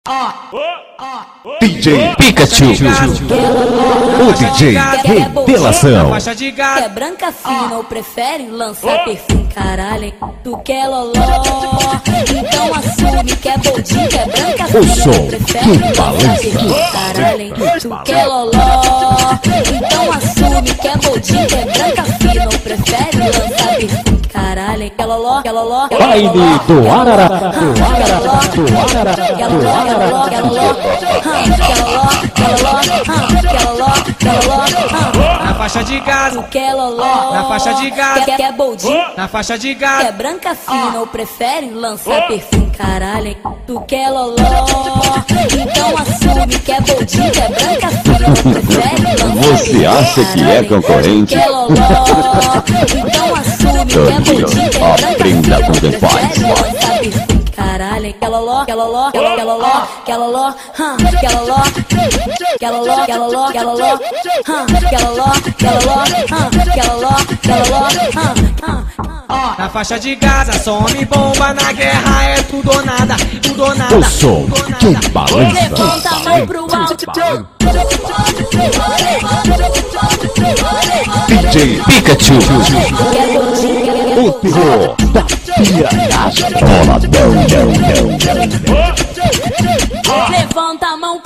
DJ Pikachu, o DJ Revelação. Quer branca fina ou prefere lançar perfil? Caralho, tu quer loló, então assume. Quer boldinho, quer branca fina ou prefere lançar perfil? Caralho, tu quer loló, então assume. Quer boldinho, quer branca fina ou prefere lançar perfil? Caralho, quer loló, quer loló, Baile do Arará, do Arará, do Arará, quer loló, quer loló, quer loló, quer loló, na faixa de gás, quer loló, na faixa de gás, quer boldinho, na faixa de gás, quer branca fina ou prefere lançar perfil? Caralho, tu quer loló, então assume. Quer boldinho, quer branca fina ou prefere lançar Você acha que é concorrente? Quer loló, então assume. Quer boldinho, quer branca Aprenda fina com ou quem faz. prefere lançar perfil? Caralho, quer loló, quer loló, quer loló, quer loló, quer loló, quer loló, quer loló, quer loló, quer loló, quer loló, quer loló, quer loló, na faixa de gás, some bomba na guerra, é tudo ou nada, tudo ou nada. O som que balança. Levanta a mão pro alto. DJ Pikachu, Quer boldinho, o terror da piranhagem. Boladão, levanta a mão